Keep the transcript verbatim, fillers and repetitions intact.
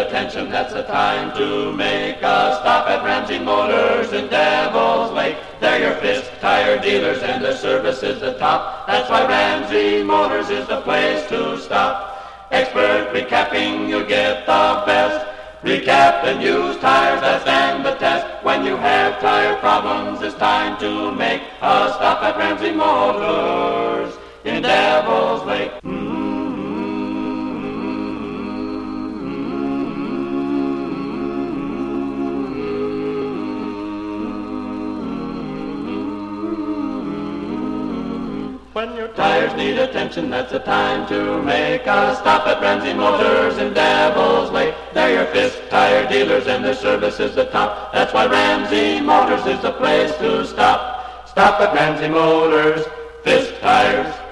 attention, that's the time to make a stop at Ramsey Motors in Devil's Lake. They're your fifth tire dealers and their service is the top. That's why Ramsey Motors is the place to stop. Expert recapping, you'll get the best. Recap and use tires that stand the test. When you have tire problems, it's time to make a stop at Ramsey Motors in Devil's Lake. When your tires need attention, that's the time to make a stop at Ramsey Motors in Devil's Lake. They're your fifth tire dealers and their service is the top. That's why Ramsey Motors is the place to stop. Stop at Ramsey Motors, Fisk Tires.